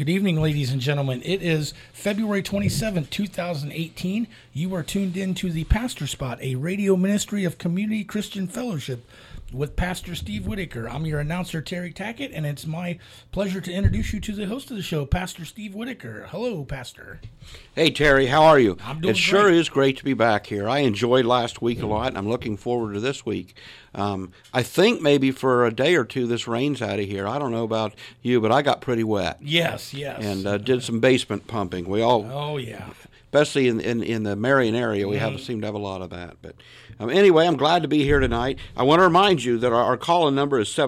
Good evening, ladies and gentlemen. It is February 27th, 2018. You are tuned in to the Pastor Spot, a radio ministry of Community Christian Fellowship with Pastor Steve Whitaker. I'm your announcer, Terry Tackett, and it's my pleasure to introduce you to the host of the show, Pastor Steve Whitaker. Hello, Pastor. Hey, Terry, how are you? I'm doing It sure great. is great to be back here. I enjoyed last week a lot, and I'm looking forward to this week. I think maybe for a day or two this rain's out of here. I don't know about you, but I got pretty wet. Yes. And did some basement pumping. We all, Oh, yeah. especially in the Marion area, we seem to have a lot of that. But anyway, I'm glad to be here tonight. I want to remind you that our call-in number is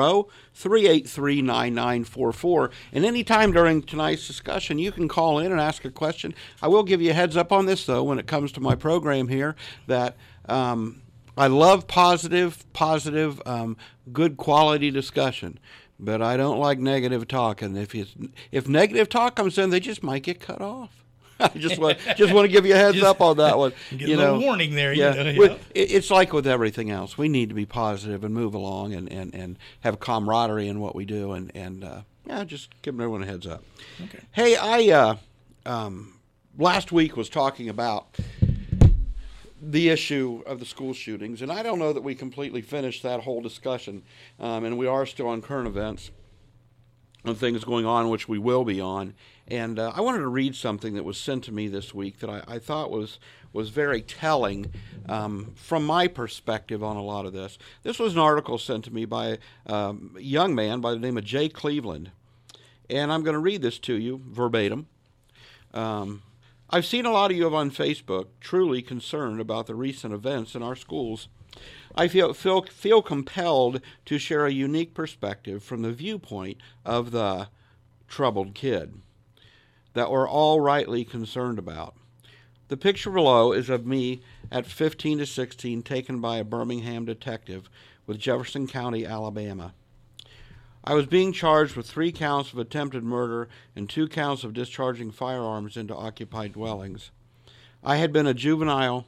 740-383-9944. And any time during tonight's discussion, you can call in and ask a question. I will give you a heads up on this, though, when it comes to my program here, that I love positive, good quality discussion. But I don't like negative talk, and if negative talk comes in, they just might get cut off. I just want to give you a heads up on that one. Get a little warning there. Yeah, You know. it's like with everything else. We need to be positive and move along and have camaraderie in what we do, and just giving everyone a heads up. Okay. Hey, I last week was talking about the issue of the school shootings, and I don't know that we completely finished that whole discussion, and we are still on current events and things going on, which we will be on. And I wanted to read something that was sent to me this week that I thought was very telling from my perspective on a lot of this. This was an article sent to me by a young man by the name of Jay Cleveland, and I'm going to read this to you verbatim. I've seen a lot of you on Facebook truly concerned about the recent events in our schools. I feel compelled to share a unique perspective from the viewpoint of the troubled kid that we're all rightly concerned about. The picture below is of me at 15 to 16, taken by a Birmingham detective with Jefferson County, Alabama. I was being charged with 3 counts of attempted murder and 2 counts of discharging firearms into occupied dwellings. I had been in juvenile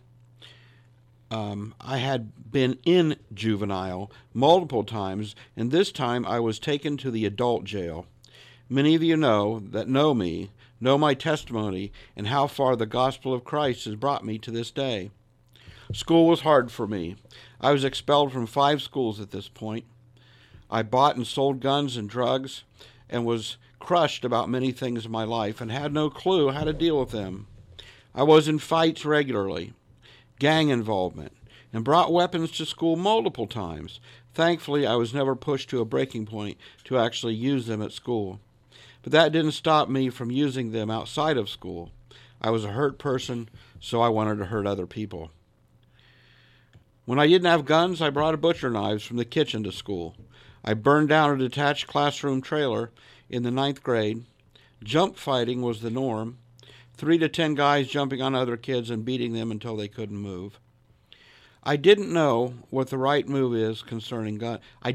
multiple times, and this time I was taken to the adult jail. Many of you that know me, know my testimony and how far the gospel of Christ has brought me to this day. School was hard for me. I was expelled from 5 schools at this point. I bought and sold guns and drugs and was crushed about many things in my life and had no clue how to deal with them. I was in fights regularly, gang involvement, and brought weapons to school multiple times. Thankfully, I was never pushed to a breaking point to actually use them at school. But that didn't stop me from using them outside of school. I was a hurt person, so I wanted to hurt other people. When I didn't have guns, I brought butcher knives from the kitchen to school. I burned down a detached classroom trailer in the 9th grade. Jump fighting was the norm. 3 to 10 guys jumping on other kids and beating them until they couldn't move. I don't know what the right move is concerning gun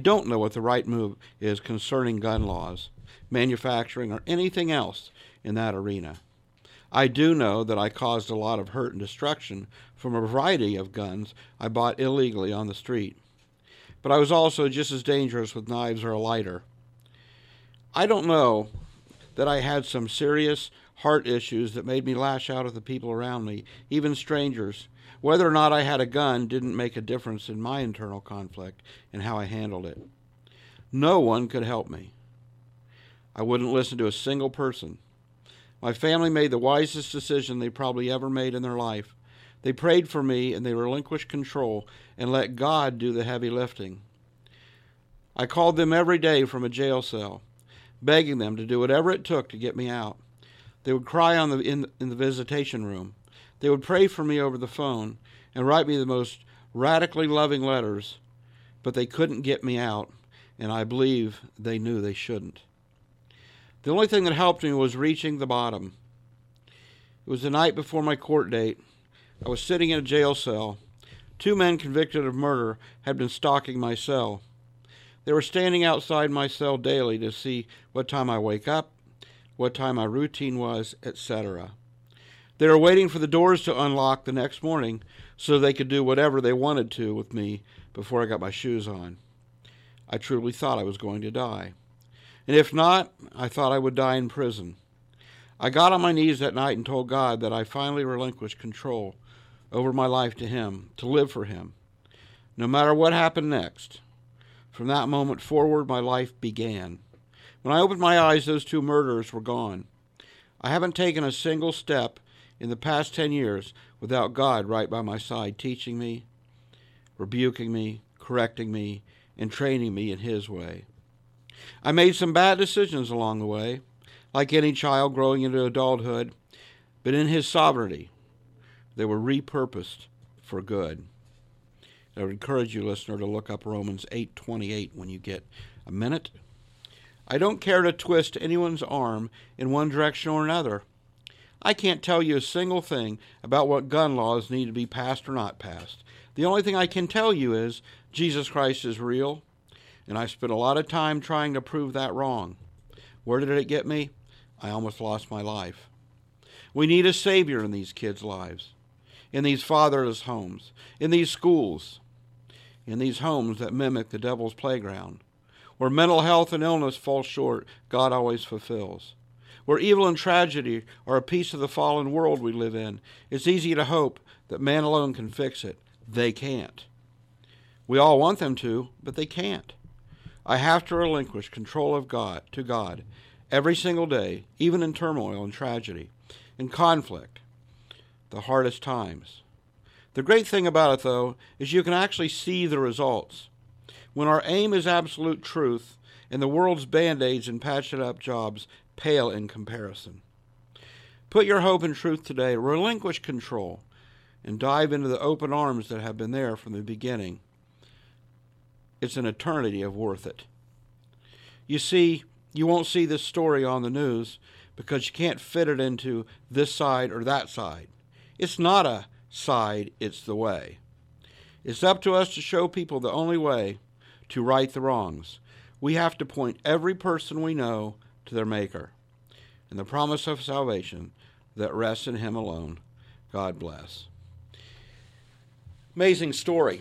laws, manufacturing, or anything else in that arena. I do know that I caused a lot of hurt and destruction from a variety of guns I bought illegally on the street. But I was also just as dangerous with knives or a lighter. I don't know that I had some serious heart issues that made me lash out at the people around me, even strangers. Whether or not I had a gun didn't make a difference in my internal conflict and how I handled it. No one could help me. I wouldn't listen to a single person. My family made the wisest decision they probably ever made in their life. They prayed for me and they relinquished control and let God do the heavy lifting. I called them every day from a jail cell, begging them to do whatever it took to get me out. They would cry in the visitation room. They would pray for me over the phone and write me the most radically loving letters, but they couldn't get me out, and I believe they knew they shouldn't. The only thing that helped me was reaching the bottom. It was the night before my court date. I was sitting in a jail cell. 2 men convicted of murder had been stalking my cell. They were standing outside my cell daily to see what time I wake up, what time my routine was, etc. They were waiting for the doors to unlock the next morning so they could do whatever they wanted to with me before I got my shoes on. I truly thought I was going to die. And if not, I thought I would die in prison. I got on my knees that night and told God that I finally relinquished control over my life to Him, to live for Him, no matter what happened next. From that moment forward, my life began. When I opened my eyes, those two murderers were gone. I haven't taken a single step in the past 10 years without God right by my side, teaching me, rebuking me, correcting me, and training me in His way. I made some bad decisions along the way, like any child growing into adulthood, but in His sovereignty, they were repurposed for good. I would encourage you, listener, to look up Romans 8:28 when you get a minute. I don't care to twist anyone's arm in one direction or another. I can't tell you a single thing about what gun laws need to be passed or not passed. The only thing I can tell you is Jesus Christ is real, and I spent a lot of time trying to prove that wrong. Where did it get me? I almost lost my life. We need a Savior in these kids' lives, in these fatherless homes, in these schools, in these homes that mimic the devil's playground. Where mental health and illness fall short, God always fulfills. Where evil and tragedy are a piece of the fallen world we live in, it's easy to hope that man alone can fix it. They can't. We all want them to, but they can't. I have to relinquish control of God to God every single day, even in turmoil and tragedy, in conflict, the hardest times. The great thing about it, though, is you can actually see the results. When our aim is absolute truth, and the world's band-aids and patched-up jobs pale in comparison. Put your hope in truth today, relinquish control, and dive into the open arms that have been there from the beginning. It's an eternity of worth it. You see, you won't see this story on the news because you can't fit it into this side or that side. It's not a side, it's the way. It's up to us to show people the only way to right the wrongs. We have to point every person we know to their Maker and the promise of salvation that rests in Him alone. God bless. Amazing story.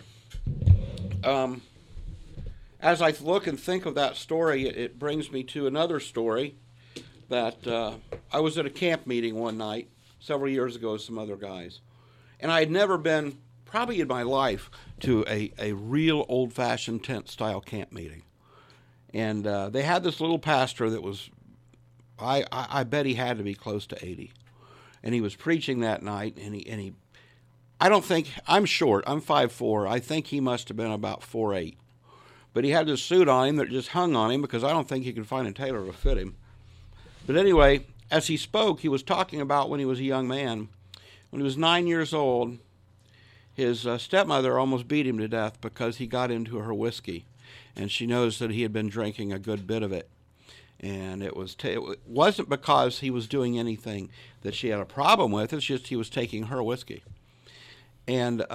As I look and think of that story, it brings me to another story that I was at a camp meeting one night several years ago with some other guys. And I had never been, probably in my life, to a real old-fashioned tent-style camp meeting. And they had this little pastor that was, I bet he had to be close to 80. And he was preaching that night, and he I don't think, I'm short, I'm 5'4", I think he must have been about 4'8". But he had this suit on him that just hung on him because I don't think he could find a tailor to fit him. But anyway, as he spoke, he was talking about when he was a young man. When he was 9 years old, his stepmother almost beat him to death because he got into her whiskey. And she knows that he had been drinking a good bit of it. And it wasn't because he was doing anything that she had a problem with. It's just he was taking her whiskey. And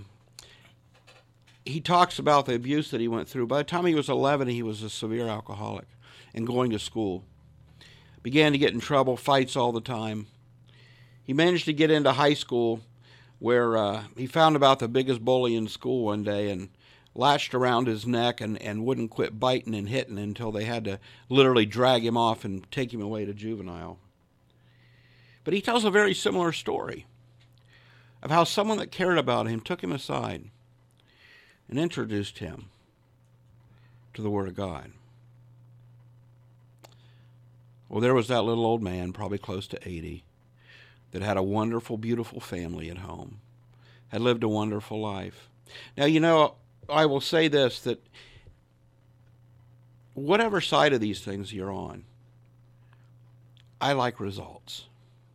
he talks about the abuse that he went through. By the time he was 11, he was a severe alcoholic and going to school. Began to get in trouble, fights all the time. He managed to get into high school where he found about the biggest bully in school one day and latched around his neck and wouldn't quit biting and hitting until they had to literally drag him off and take him away to juvenile. But he tells a very similar story of how someone that cared about him took him aside and introduced him to the Word of God. Well, there was that little old man, probably close to 80, that had a wonderful, beautiful family at home, had lived a wonderful life. Now, you know, I will say this, that whatever side of these things you're on, I like results.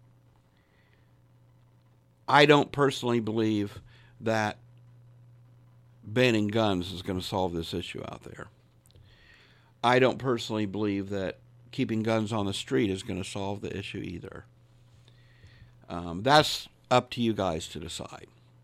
I don't personally believe that banning guns is going to solve this issue out there. I don't personally believe that keeping guns on the street is going to solve the issue either. That's up to you guys to decide.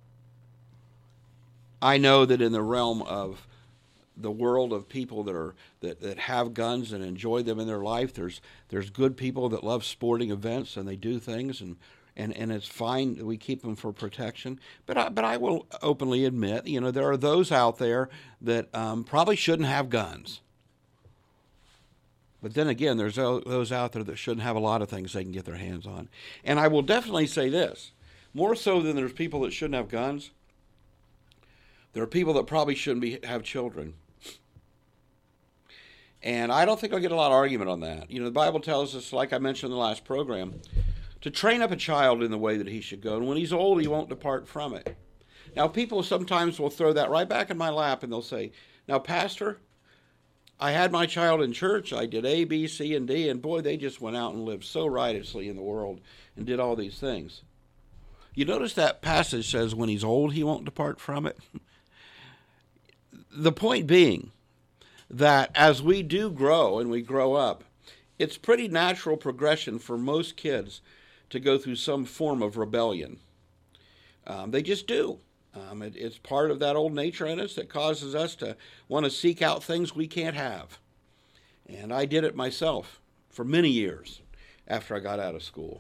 I know that in the realm of the world of people that have guns and enjoy them in their life, there's good people that love sporting events and they do things and it's fine that we keep them for protection. But I will openly admit, you know, there are those out there that probably shouldn't have guns. But then again, there's those out there that shouldn't have a lot of things they can get their hands on. And I will definitely say this, more so than there's people that shouldn't have guns, there are people that probably shouldn't have children. And I don't think I'll get a lot of argument on that. You know, the Bible tells us, like I mentioned in the last program, to train up a child in the way that he should go. And when he's old, he won't depart from it. Now, people sometimes will throw that right back in my lap and they'll say, now, Pastor, I had my child in church. I did A, B, C, and D. And boy, they just went out and lived so riotously in the world and did all these things. You notice that passage says when he's old, he won't depart from it. The point being that as we do grow and we grow up, it's pretty natural progression for most kids to go through some form of rebellion. They just do. It's part of that old nature in us that causes us to want to seek out things we can't have. And I did it myself for many years after I got out of school.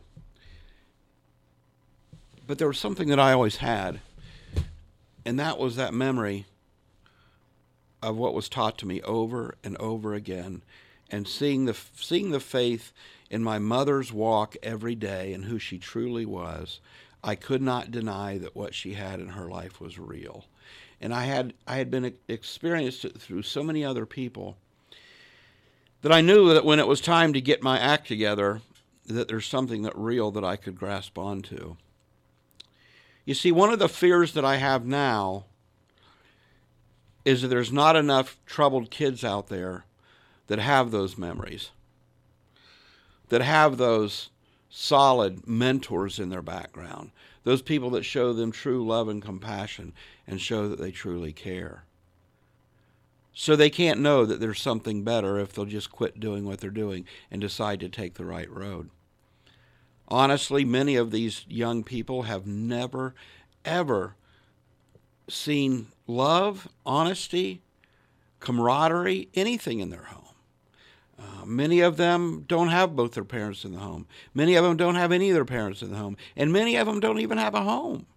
But there was something that I always had, and that was that memory of what was taught to me over and over again, and seeing the faith in my mother's walk every day and who she truly was. I could not deny that what she had in her life was real. And I had been experienced it through so many other people that I knew that when it was time to get my act together, that there's something that real that I could grasp onto. You see, one of the fears that I have now is that there's not enough troubled kids out there that have those memories, that have those solid mentors in their background, those people that show them true love and compassion and show that they truly care. So they can't know that there's something better if they'll just quit doing what they're doing and decide to take the right road. Honestly, many of these young people have never, ever seen love, honesty, camaraderie, anything in their home. Many of them don't have both their parents in the home. Many of them don't have any of their parents in the home. And many of them don't even have a home.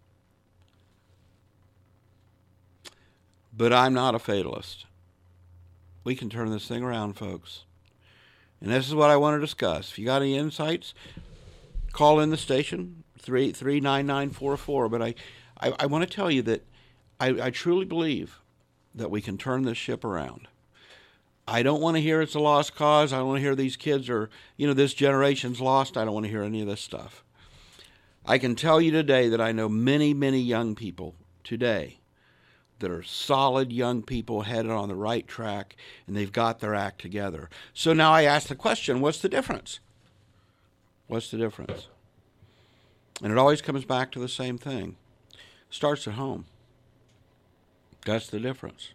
But I'm not a fatalist. We can turn this thing around, folks. And this is what I want to discuss. If you got any insights, call in the station, 39944. But I want to tell you that I truly believe that we can turn this ship around. I don't want to hear it's a lost cause. I don't want to hear these kids are, this generation's lost. I don't want to hear any of this stuff. I can tell you today that I know many, many young people today that are solid young people headed on the right track, and they've got their act together. So now I ask the question, what's the difference? What's the difference? And it always comes back to the same thing. It starts at home. That's the difference.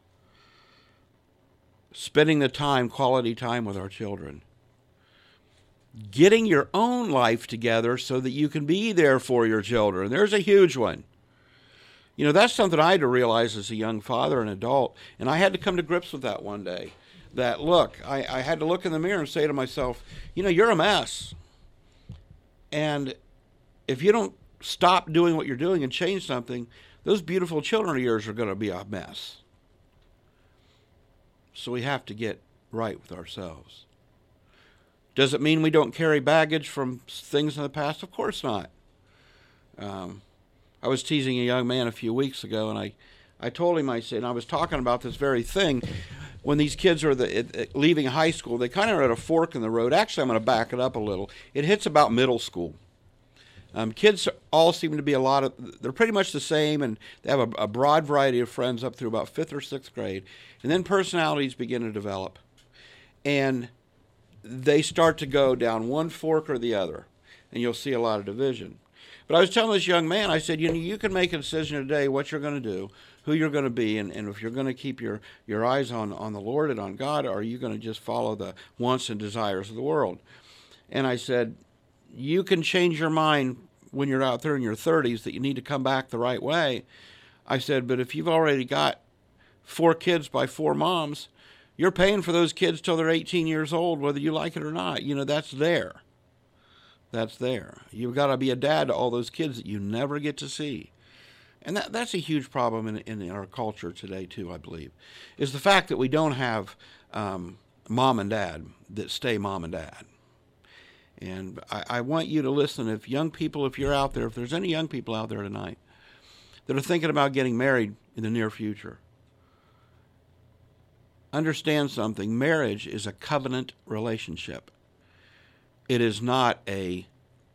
Spending the time, quality time with our children. Getting your own life together so that you can be there for your children. There's a huge one. That's something I had to realize as a young father and adult, and I had to come to grips with that one day. That, look, I had to look in the mirror and say to myself, you're a mess. And if you don't stop doing what you're doing and change something, those beautiful children of yours are going to be a mess. So we have to get right with ourselves. Does it mean we don't carry baggage from things in the past? Of course not. I was teasing a young man a few weeks ago, and I told him, I said, and I was talking about this very thing. When these kids are leaving high school, they kind of are at a fork in the road. Actually, I'm going to back it up a little. It hits about middle school. Kids all seem to be they're pretty much the same, and they have a broad variety of friends up through about 5th or 6th grade. And then personalities begin to develop. And they start to go down one fork or the other, and you'll see a lot of division. But I was telling this young man, I said, you can make a decision today what you're going to do, who you're going to be, and if you're going to keep your eyes on the Lord and on God, or are you going to just follow the wants and desires of the world? And I said, you can change your mind when you're out there in your 30s that you need to come back the right way. I said, but if you've already got 4 kids by 4 moms, you're paying for those kids till they're 18 years old, whether you like it or not. That's there. That's there. You've got to be a dad to all those kids that you never get to see. And that's a huge problem in our culture today, too, I believe, is the fact that we don't have mom and dad that stay mom and dad. And I want you to listen. If young people, if you're out there, if there's any young people out there tonight that are thinking about getting married in the near future, understand something. Marriage is a covenant relationship. It is not a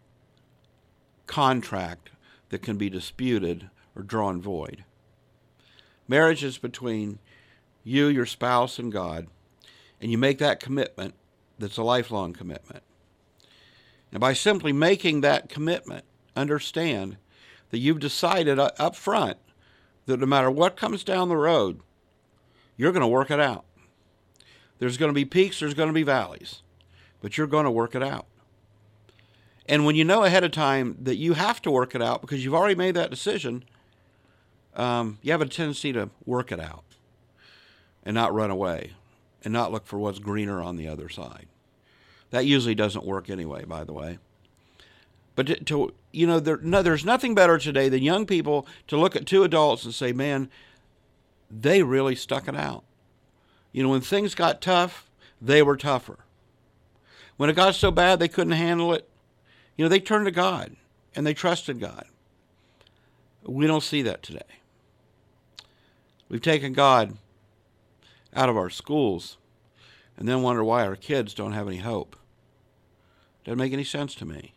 contract that can be disputed or drawn void. Marriage is between you, your spouse, and God, and you make that commitment that's a lifelong commitment. And by simply making that commitment, understand that you've decided up front that no matter what comes down the road, you're going to work it out. There's going to be peaks, there's going to be valleys, but you're going to work it out. And when you know ahead of time that you have to work it out because you've already made that decision, you have a tendency to work it out and not run away and not look for what's greener on the other side. That usually doesn't work anyway, by the way. But there's nothing better today than young people to look at two adults and say, man, they really stuck it out. When things got tough, they were tougher. When it got so bad they couldn't handle it, they turned to God and they trusted God. We don't see that today. We've taken God out of our schools and then wonder why our kids don't have any hope. Doesn't make any sense to me.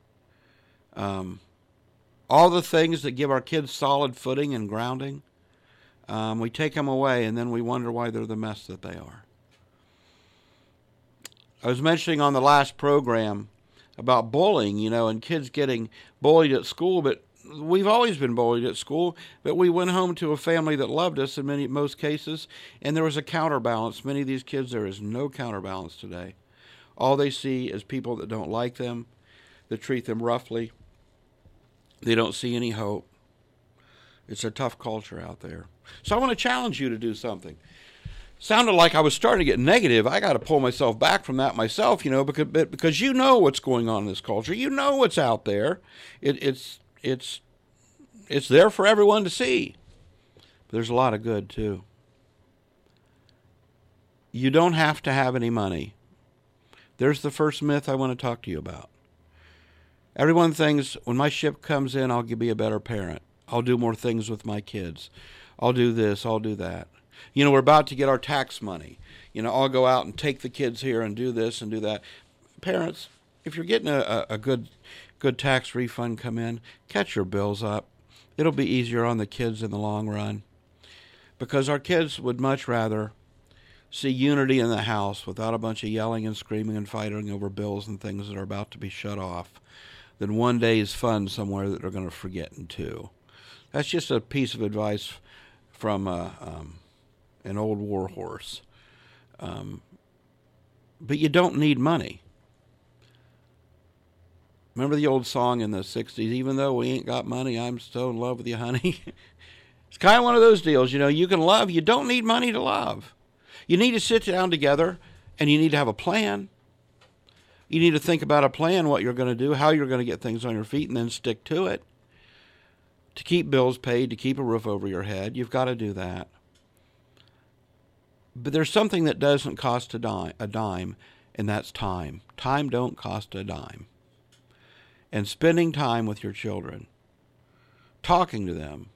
All the things that give our kids solid footing and grounding, we take them away and then we wonder why they're the mess that they are. I was mentioning on the last program about bullying, and kids getting bullied at school, but we've always been bullied at school, but we went home to a family that loved us in most cases, and there was a counterbalance. Many of these kids, there is no counterbalance today. All they see is people that don't like them, that treat them roughly. They don't see any hope. It's a tough culture out there. So I want to challenge you to do something. Sounded like I was starting to get negative. I got to pull myself back from that myself, because you know what's going on in this culture. You know what's out there. It's there for everyone to see. But there's a lot of good too. You don't have to have any money. There's the first myth I want to talk to you about. Everyone thinks, when my ship comes in, I'll be a better parent. I'll do more things with my kids. I'll do this, I'll do that. We're about to get our tax money. I'll go out and take the kids here and do this and do that. Parents, if you're getting a good tax refund come in, catch your bills up. It'll be easier on the kids in the long run. Because our kids would much rather see unity in the house without a bunch of yelling and screaming and fighting over bills and things that are about to be shut off than one day's fun somewhere that they're going to forget in two. That's just a piece of advice from an old war horse. But you don't need money. Remember the old song in the 60s, even though we ain't got money, I'm still in love with you, honey? It's kind of one of those deals, you can love. You don't need money to love. You need to sit down together, and you need to have a plan. You need to think about a plan, what you're going to do, how you're going to get things on your feet, and then stick to it. To keep bills paid, to keep a roof over your head, you've got to do that. But there's something that doesn't cost a dime, and that's time. Time don't cost a dime. And spending time with your children, talking to them.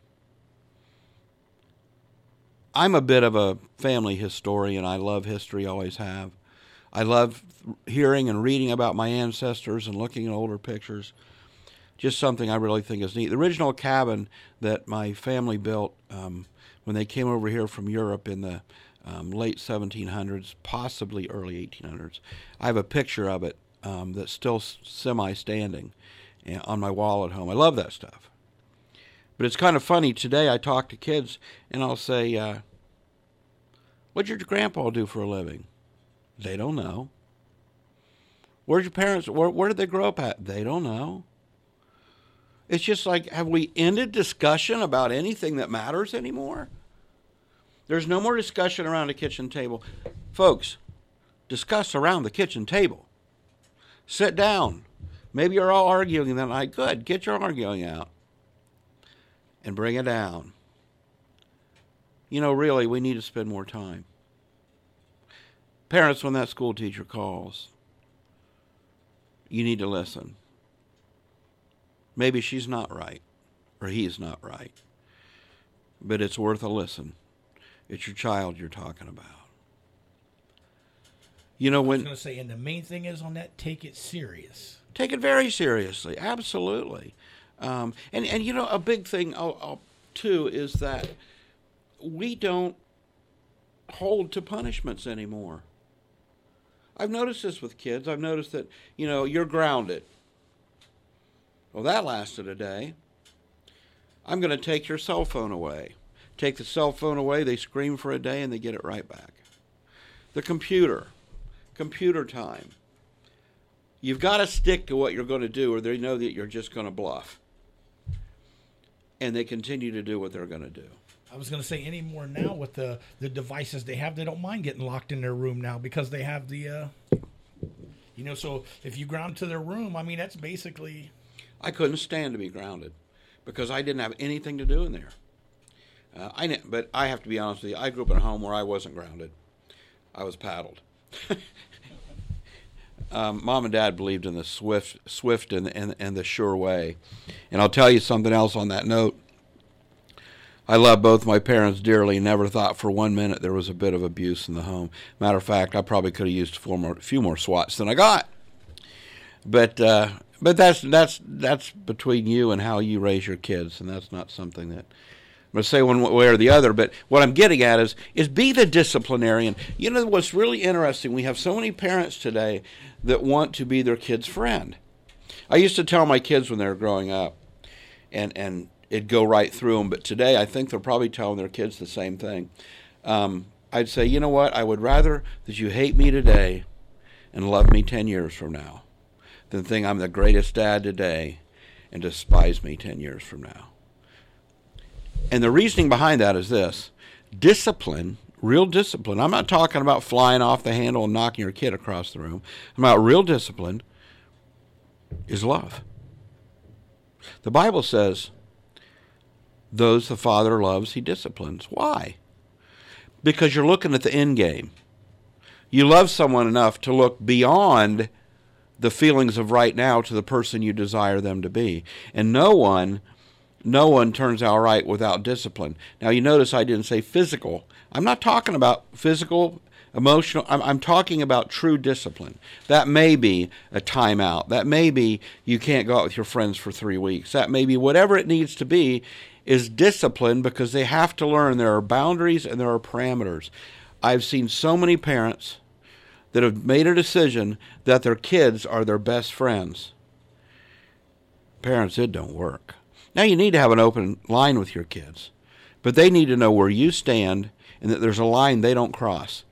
I'm a bit of a family historian. I love history, always have. I love hearing and reading about my ancestors and looking at older pictures. Just something I really think is neat. The original cabin that my family built when they came over here from Europe in the late 1700s, possibly early 1800s. I have a picture of it that's still semi-standing on my wall at home. I love that stuff. But it's kind of funny. Today I talk to kids and I'll say, what'd your grandpa do for a living? They don't know. Where'd your parents, where did they grow up at? They don't know. It's just like, have we ended discussion about anything that matters anymore? There's no more discussion around the kitchen table. Folks, discuss around the kitchen table. Sit down. Maybe you're all arguing that night. Good. Get your arguing out. And bring it down. Really, we need to spend more time. Parents, when that school teacher calls, you need to listen. Maybe she's not right, or he's not right, but it's worth a listen. It's your child you're talking about. You know, I was going to say, and the main thing is on that, take it serious. Take it very seriously, absolutely. And you know, a big thing, too, is that we don't hold to punishments anymore. I've noticed this with kids. I've noticed that, you know, you're grounded. Well, that lasted a day. I'm going to take your cell phone away. Take the cell phone away, they scream for a day, and they get it right back. The computer time. You've got to stick to what you're going to do, or they know that you're just going to bluff. And they continue to do what they're going to do. I was going to say, anymore now with the devices they have, they don't mind getting locked in their room now because they have the, you know, so if you ground to their room, I mean, that's basically... I couldn't stand to be grounded because I didn't have anything to do in there. But I have to be honest with you, I grew up in a home where I wasn't grounded. I was paddled. Mom and Dad believed in the swift and the sure way. And I'll tell you something else on that note. I love both my parents dearly and never thought for 1 minute there was a bit of abuse in the home. Matter of fact, I probably could have used a few more swats than I got. But that's between you and how you raise your kids, and that's not something that I'm going to say one way or the other. But what I'm getting at is be the disciplinarian. You know what's really interesting? We have so many parents today that want to be their kid's friend. I used to tell my kids when they were growing up, and it'd go right through them. But today, I think they're probably telling their kids the same thing. I'd say, you know what? I would rather that you hate me today and love me 10 years from now than think I'm the greatest dad today and despise me 10 years from now. And the reasoning behind that is this. Discipline, real discipline. I'm not talking about flying off the handle and knocking your kid across the room. I'm about real discipline is love. The Bible says, those the Father loves, he disciplines. Why? Because you're looking at the end game. You love someone enough to look beyond the feelings of right now to the person you desire them to be. And no one turns out right without discipline. Now, you notice I didn't say physical. I'm not talking about physical, emotional. I'm talking about true discipline. That may be a timeout. That may be you can't go out with your friends for 3 weeks. That may be whatever it needs to be is discipline, because they have to learn there are boundaries and there are parameters. I've seen so many parents that have made a decision that their kids are their best friends. Parents, it don't work. Now, you need to have an open line with your kids, but they need to know where you stand and that there's a line they don't cross.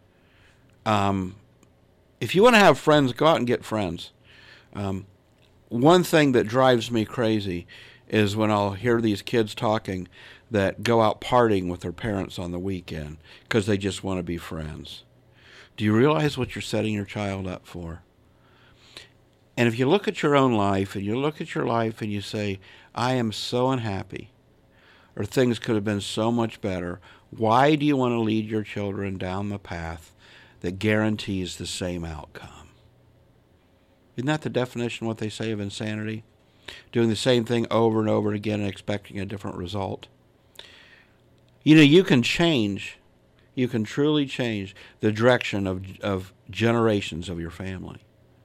If you want to have friends, go out and get friends. One thing that drives me crazy is when I'll hear these kids talking that go out partying with their parents on the weekend because they just want to be friends. Do you realize what you're setting your child up for? And if you look at your own life and you look at your life and you say, I am so unhappy, or things could have been so much better, why do you want to lead your children down the path that guarantees the same outcome? Isn't that the definition of what they say of insanity? Doing the same thing over and over again and expecting a different result. You know, you can change, you can truly change the direction of generations of your family.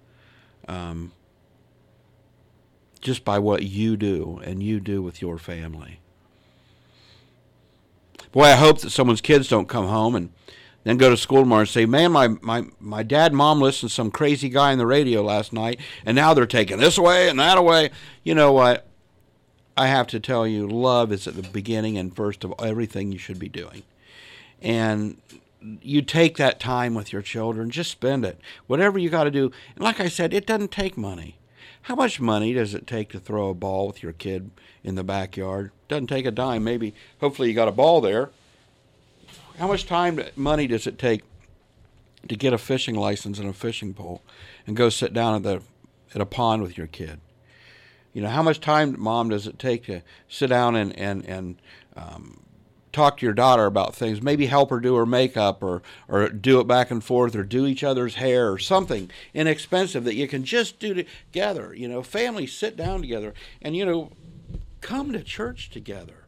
Just by what you do and you do with your family. Boy, I hope that someone's kids don't come home and then go to school tomorrow and say, man, my dad and mom listened to some crazy guy on the radio last night, and now they're taking this away and that away. You know what? I have to tell you, love is at the beginning and first of everything you should be doing. And you take that time with your children, just spend it. Whatever you got to do. And like I said, it doesn't take money. How much money does it take to throw a ball with your kid in the backyard? Doesn't take a dime. Maybe, hopefully you got a ball there. How much money does it take to get a fishing license and a fishing pole and go sit down at a pond with your kid? You know, how much time, Mom, does it take to sit down and talk to your daughter about things. Maybe help her do her makeup or do it back and forth or do each other's hair or something inexpensive that you can just do together. Families sit down together and, come to church together.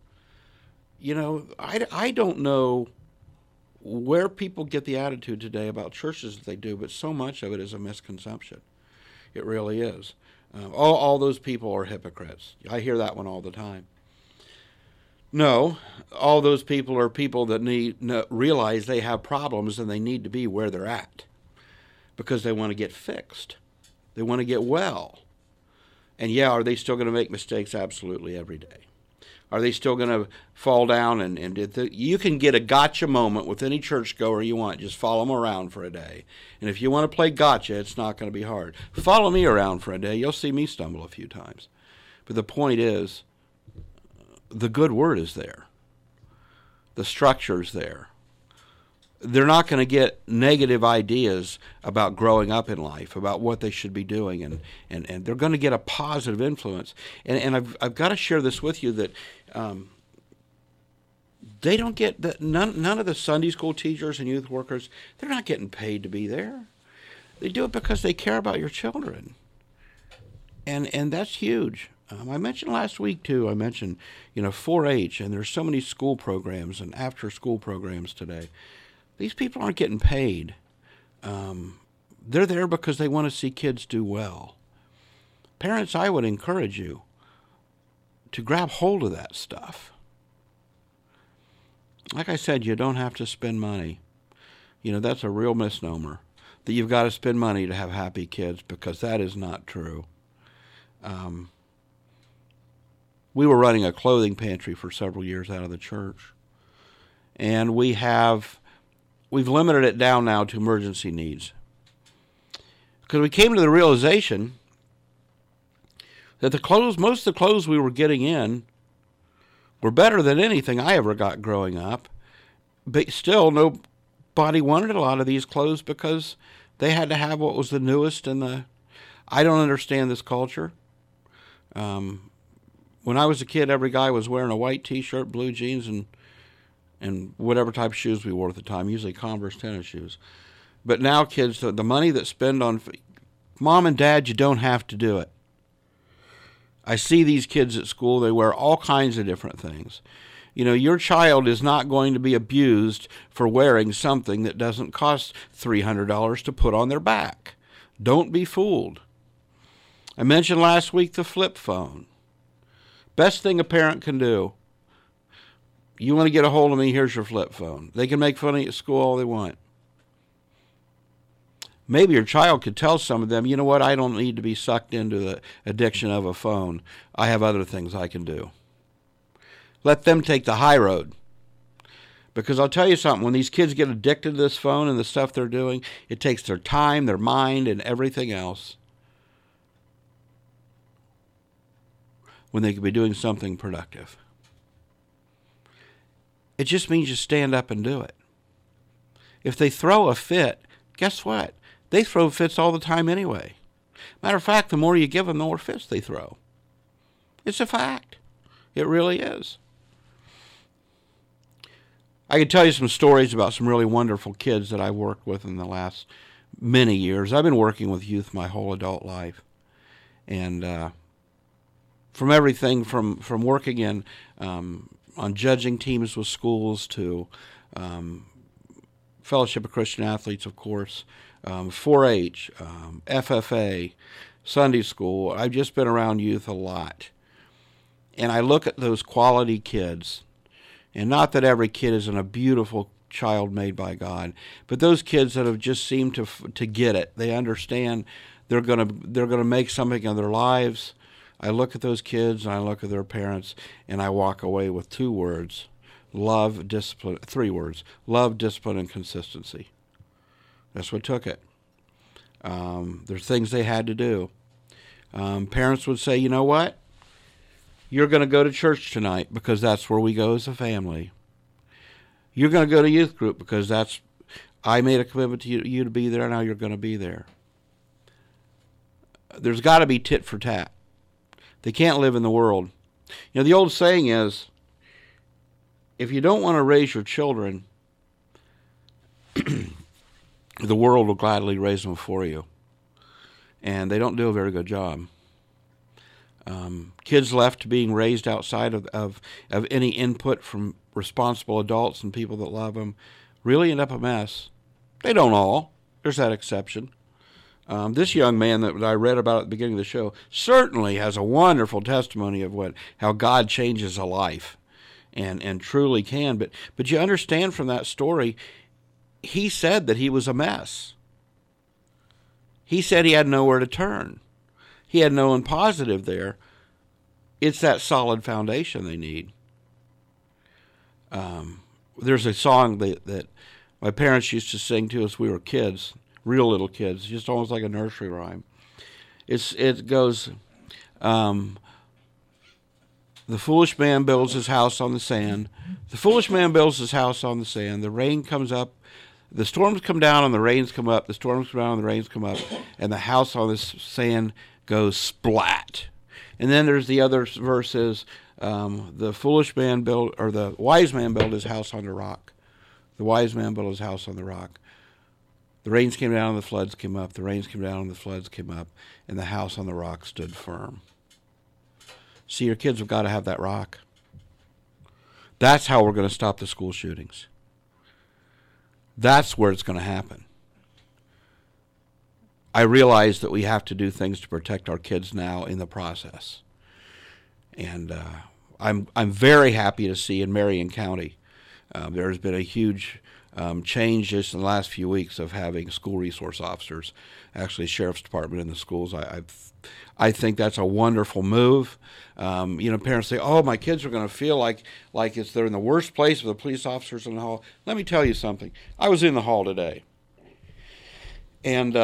I don't know where people get the attitude today about churches that they do, but so much of it is a misconception. It really is. All those people are hypocrites. I hear that one all the time. No, all those people are people that realize they have problems and they need to be where they're at because they want to get fixed. They want to get well. And are they still going to make mistakes? Absolutely, every day. Are they still going to fall down? You can get a gotcha moment with any churchgoer you want. Just follow them around for a day. And if you want to play gotcha, it's not going to be hard. Follow me around for a day. You'll see me stumble a few times. But the point is, the good word is there. The structure's there. They're not going to get negative ideas about growing up in life, about what they should be doing, and they're going to get a positive influence. And I've got to share this with you that they don't get none of the Sunday school teachers and youth workers, they're not getting paid to be there. They do it because they care about your children, and that's huge. I mentioned last week, too, 4-H, and there's so many school programs and after-school programs today. These people aren't getting paid. They're there because they want to see kids do well. Parents, I would encourage you to grab hold of that stuff. Like I said, you don't have to spend money. That's a real misnomer, that you've got to spend money to have happy kids, because that is not true. We were running a clothing pantry for several years out of the church. And we've limited it down now to emergency needs. Because we came to the realization that most of the clothes we were getting in were better than anything I ever got growing up. But still, nobody wanted a lot of these clothes because they had to have what was the newest and I don't understand this culture. When I was a kid, every guy was wearing a white T-shirt, blue jeans, and whatever type of shoes we wore at the time, usually Converse tennis shoes. But now kids, the money that spend on mom and dad, you don't have to do it. I see these kids at school, they wear all kinds of different things. Your child is not going to be abused for wearing something that doesn't cost $300 to put on their back. Don't be fooled. I mentioned last week the flip phone. Best thing a parent can do. You want to get a hold of me, here's your flip phone. They can make fun of you at school all they want. Maybe your child could tell some of them, you know what, I don't need to be sucked into the addiction of a phone. I have other things I can do. Let them take the high road. Because I'll tell you something, when these kids get addicted to this phone and the stuff they're doing, it takes their time, their mind, and everything else, when they could be doing something productive. It just means you stand up and do it. If they throw a fit, guess what? They throw fits all the time anyway. Matter of fact, the more you give them, the more fits they throw. It's a fact. It really is. I can tell you some stories about some really wonderful kids that I've worked with in the last many years. I've been working with youth my whole adult life. And from everything from working in on judging teams with schools to Fellowship of Christian Athletes, of course, 4-H, FFA, Sunday school. I've just been around youth a lot. And I look at those quality kids, and not that every kid isn't a beautiful child made by God, but those kids that have just seemed to get it. They understand they're gonna make something of their lives. I look at those kids and I look at their parents, and I walk away with 2 words: love, discipline. 3 words: love, discipline, and consistency. That's what took it. There's things they had to do. Parents would say, you know what? You're going to go to church tonight because that's where we go as a family. You're going to go to youth group because I made a commitment to you to be there, now you're going to be there. There's got to be tit for tat. They can't live in the world. The old saying is, if you don't want to raise your children, the world will gladly raise them for you. And they don't do a very good job. Kids left being raised outside of any input from responsible adults and people that love them really end up a mess. They don't all. There's that exception. This young man that I read about at the beginning of the show certainly has a wonderful testimony of how God changes a life, and truly can. But you understand from that story, he said that he was a mess. He said he had nowhere to turn. He had no one positive there. It's that solid foundation they need. There's a song that my parents used to sing to us when we were kids, real little kids, just almost like a nursery rhyme. It goes, the foolish man builds his house on the sand. The foolish man builds his house on the sand. The rain comes up. The storms come down and the rains come up. The storms come down and the rains come up. And the house on this sand goes splat. And then there's the other verses, the wise man built his house on the rock. The wise man built his house on the rock. The rains came down and the floods came up. The rains came down and the floods came up. And the house on the rock stood firm. See, your kids have got to have that rock. That's how we're going to stop the school shootings. That's where it's going to happen. I realize that we have to do things to protect our kids now in the process. And I'm very happy to see in Marion County there's been a huge change just in the last few weeks of having school resource officers, actually sheriff's department in the schools. I think that's a wonderful move. Parents say, "Oh, my kids are going to feel like they're in the worst place with the police officers in the hall." Let me tell you something. I was in the hall today, and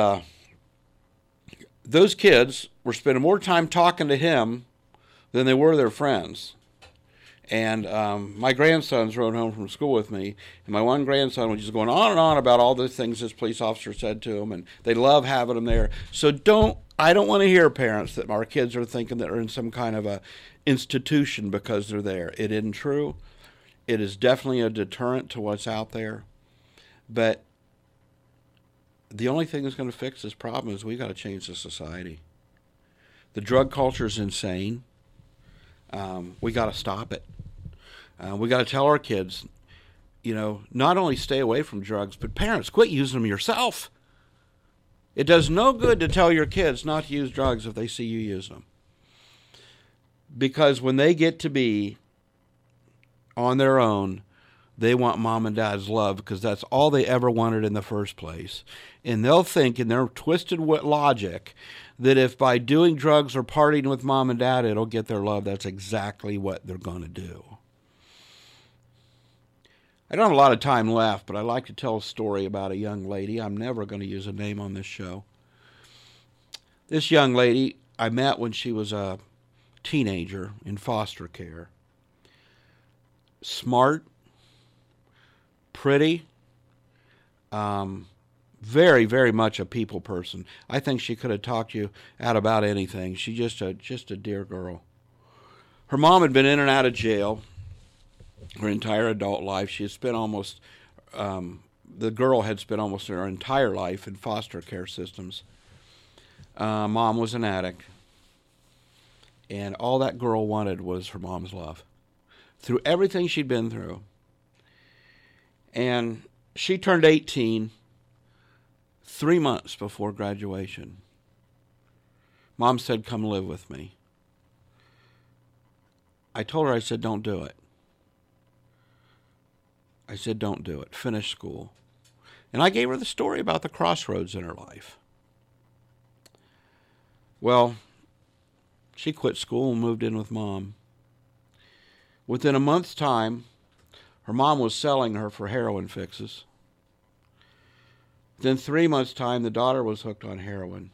those kids were spending more time talking to him than they were their friends. And my grandsons rode home from school with me, and my one grandson was just going on and on about all the things this police officer said to him, and they love having him there. So I don't want to hear, parents, that our kids are thinking that they're in some kind of a institution because they're there. It isn't true. It is definitely a deterrent to what's out there. But the only thing that's going to fix this problem is we've got to change the society. The drug culture is insane. We got to stop it. We got to tell our kids, not only stay away from drugs, but parents, quit using them yourself. It does no good to tell your kids not to use drugs if they see you use them. Because when they get to be on their own, they want mom and dad's love because that's all they ever wanted in the first place. And they'll think in their twisted logic that if by doing drugs or partying with mom and dad, it'll get their love. That's exactly what they're going to do. I don't have a lot of time left, but I'd like to tell a story about a young lady. I'm never going to use a name on this show. This young lady I met when she was a teenager in foster care. Smart, pretty, very, very much a people person. I think she could have talked to you out about anything. She's just a dear girl. Her mom had been in and out of jail her entire adult life. She had spent the girl had spent almost her entire life in foster care systems. Mom was an addict. And all that girl wanted was her mom's love. Through everything she'd been through. And she turned 18 3 months before graduation. Mom said, "Come live with me." I told her, I said, "Don't do it." I said, "Don't do it. Finish school." And I gave her the story about the crossroads in her life. Well, she quit school and moved in with Mom. Within a month's time, her mom was selling her for heroin fixes. Within 3 months' time, the daughter was hooked on heroin.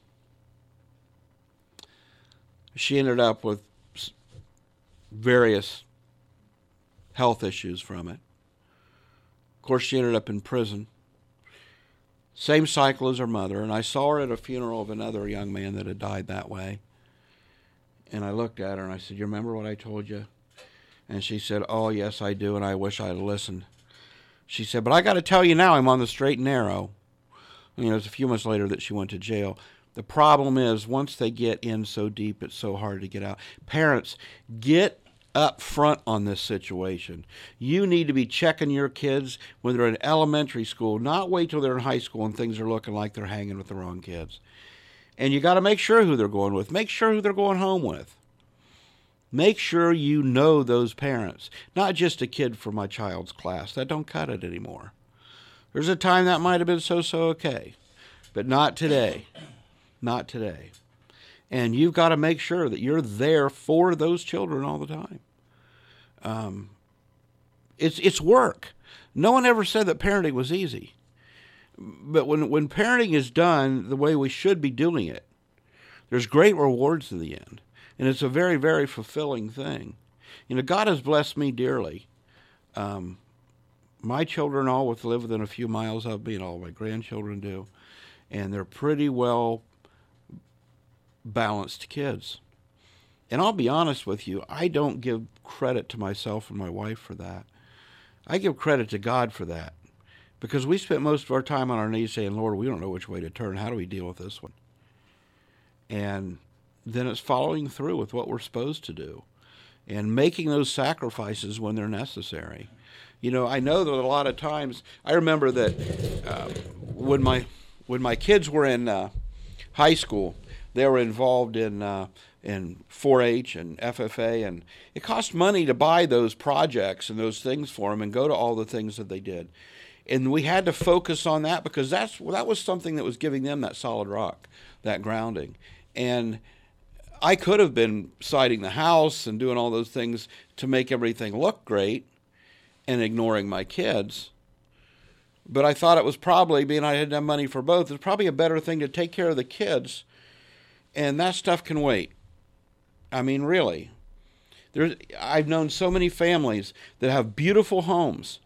She ended up with various health issues from it. Of course, she ended up in prison. Same cycle as her mother, and I saw her at a funeral of another young man that had died that way. And I looked at her and I said, "You remember what I told you?" And she said, "Oh, yes, I do, and I wish I had listened." She said, "But I got to tell you now, I'm on the straight and narrow." You know, it's a few months later that she went to jail. The problem is, once they get in so deep, it's so hard to get out. Parents, get up front on this situation. You need to be checking your kids when they're in elementary school, not wait till they're in high school and things are looking like they're hanging with the wrong kids. And you got to make sure who they're going with. Make sure who they're going home with. Make sure you know those parents. Not just a kid from my child's class. That don't cut it anymore. There's a time that might have been so okay. But not today. Not today. And you've got to make sure that you're there for those children all the time. It's work. No one ever said that parenting was easy. But when parenting is done the way we should be doing it, there's great rewards in the end. And it's a very, very fulfilling thing. You know, God has blessed me dearly. My children all live within a few miles of me, and all my grandchildren do. And they're pretty well balanced kids. And I'll be honest with you, I don't give credit to myself and my wife for that. I give credit to God for that. Because we spent most of our time on our knees saying, "Lord, we don't know which way to turn. How do we deal with this one?" And then it's following through with what we're supposed to do and making those sacrifices when they're necessary. You know, I know that a lot of times, I remember that when my kids were in high school, they were involved in 4-H and FFA, and it cost money to buy those projects and those things for them and go to all the things that they did. And we had to focus on that because that was something that was giving them that solid rock, that grounding. And I could have been siding the house and doing all those things to make everything look great and ignoring my kids. But I thought it was probably, being I didn't have money for both, it's probably a better thing to take care of the kids. And that stuff can wait. I mean, really. I've known so many families that have beautiful homes.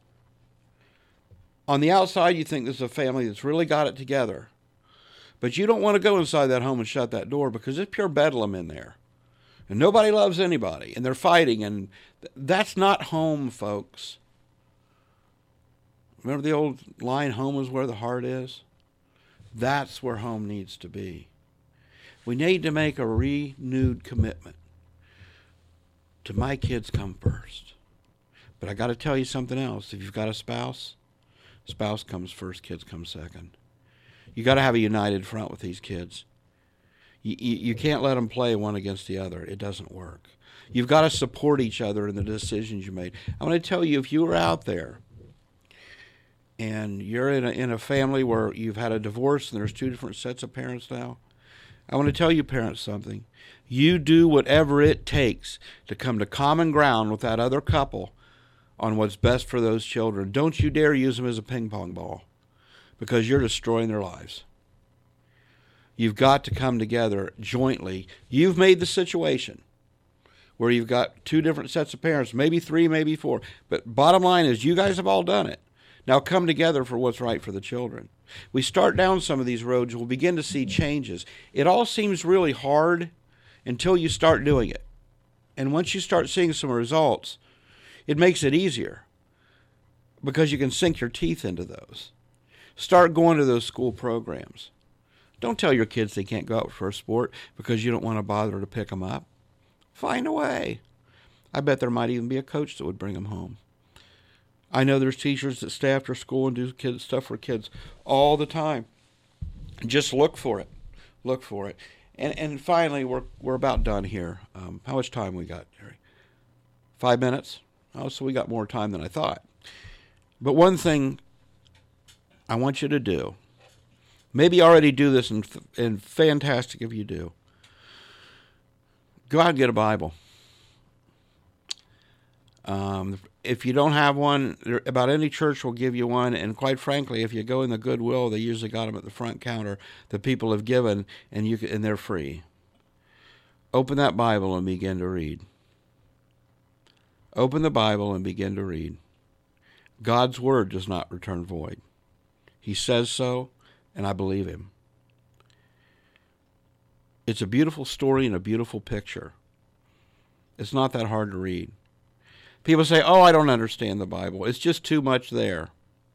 On the outside, you think this is a family that's really got it together. But you don't want to go inside that home and shut that door because it's pure bedlam in there. And nobody loves anybody. And they're fighting. And that's not home, folks. Remember the old line, "Home is where the heart is"? That's where home needs to be. We need to make a renewed commitment to my kids come first. But I got to tell you something else. If you've got a spouse comes first, kids come second. You got to have a united front with these kids. You can't let them play one against the other. It doesn't work. You've got to support each other in the decisions you made. I want to tell you, if you are out there and you're in a family where you've had a divorce and there's two different sets of parents now, I want to tell you parents something. You do whatever it takes to come to common ground with that other couple on what's best for those children. Don't you dare use them as a ping pong ball, because you're destroying their lives. You've got to come together jointly. You've made the situation where you've got two different sets of parents, maybe three, maybe four. But bottom line is you guys have all done it. Now come together for what's right for the children. We start down some of these roads, we'll begin to see changes. It all seems really hard until you start doing it. And once you start seeing some results, it makes it easier because you can sink your teeth into those. Start going to those school programs. Don't tell your kids they can't go out for a sport because you don't want to bother to pick them up. Find a way. I bet there might even be a coach that would bring them home. I know there's teachers that stay after school and do stuff for kids all the time. Just look for it. Look for it. And finally, we're about done here. How much time we got, Jerry? 5 minutes? Oh, so we got more time than I thought. But one thing I want you to do, maybe you already do this, and fantastic if you do, go out and get a Bible. If you don't have one, about any church will give you one, and quite frankly, if you go in the Goodwill, they usually got them at the front counter that people have given, and they're free. Open that Bible and begin to read. Open the Bible and begin to read. God's word does not return void. He says so, and I believe him. It's a beautiful story and a beautiful picture. It's not that hard to read. People say, oh, I don't understand the Bible. It's just too much there.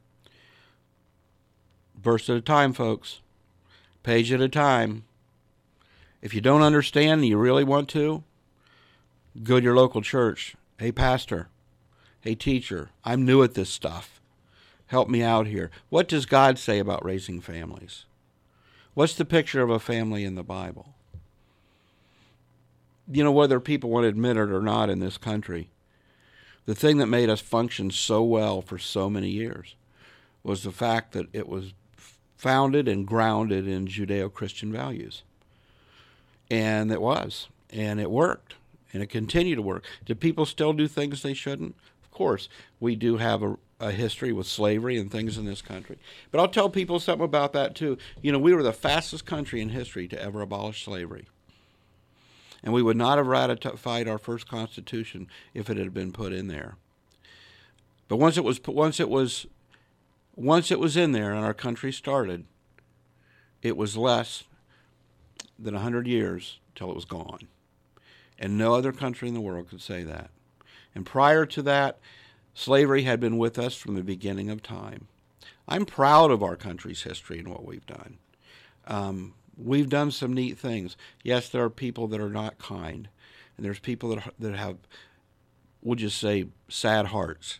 Verse at a time, folks. Page at a time. If you don't understand and you really want to, go to your local church. Hey, pastor. Hey, teacher. I'm new at this stuff. Help me out here. What does God say about raising families? What's the picture of a family in the Bible? You know, whether people want to admit it or not in this country, the thing that made us function so well for so many years was the fact that it was founded and grounded in Judeo-Christian values. And it was. And it worked. And it continued to work. Do people still do things they shouldn't? Of course. We do have a history with slavery and things in this country. But I'll tell people something about that, too. You know, we were the fastest country in history to ever abolish slavery. And we would not have ratified our first Constitution if it had been put in there. But once it was in there and our country started, it was less than 100 years till it was gone. And no other country in the world could say that. And prior to that, slavery had been with us from the beginning of time. I'm proud of our country's history and what we've done. We've done some neat things. Yes, there are people that are not kind, and there's people that have, we'll just say, sad hearts.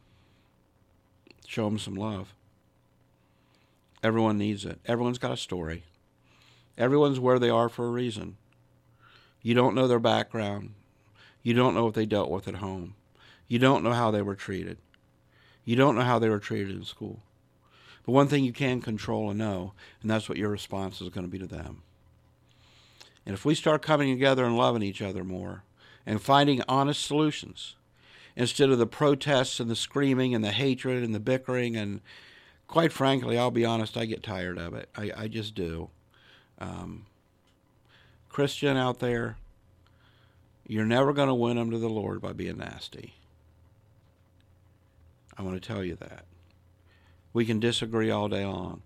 Show them some love. Everyone needs it. Everyone's got a story. Everyone's where they are for a reason. You don't know their background. You don't know what they dealt with at home. You don't know how they were treated. You don't know how they were treated in school. But one thing you can control and know, and that's what your response is going to be to them. And if we start coming together and loving each other more and finding honest solutions instead of the protests and the screaming and the hatred and the bickering, and quite frankly, I'll be honest, I get tired of it. I just do. Christian out there, you're never going to win them to the Lord by being nasty. I want to tell you that. We can disagree all day long.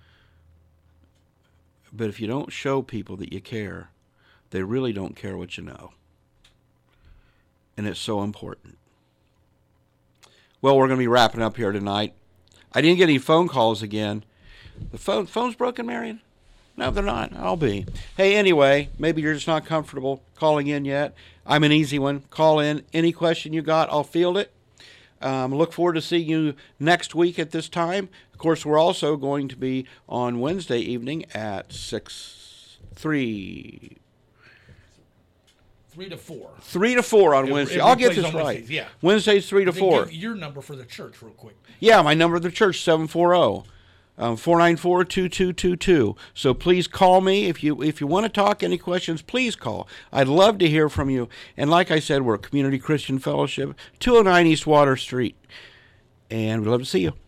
But if you don't show people that you care, they really don't care what you know. And it's so important. Well, we're going to be wrapping up here tonight. I didn't get any phone calls again. The phone's broken, Marion? No, they're not. I'll be. Hey, anyway, maybe you're just not comfortable calling in yet. I'm an easy one. Call in. Any question you got, I'll field it. Look forward to seeing you next week at this time. Of course, we're also going to be on Wednesday evening at 3 to 4. 3 to 4 on Wednesday. I'll get this right. Wednesdays, yeah. Wednesday's 3 to 4. Give your number for the church real quick. Yeah, my number of the church, 740-494-2222. So please call me. If you want to talk, any questions, please call. I'd love to hear from you. And like I said, we're a Community Christian Fellowship, 209 East Water Street. And we'd love to see you.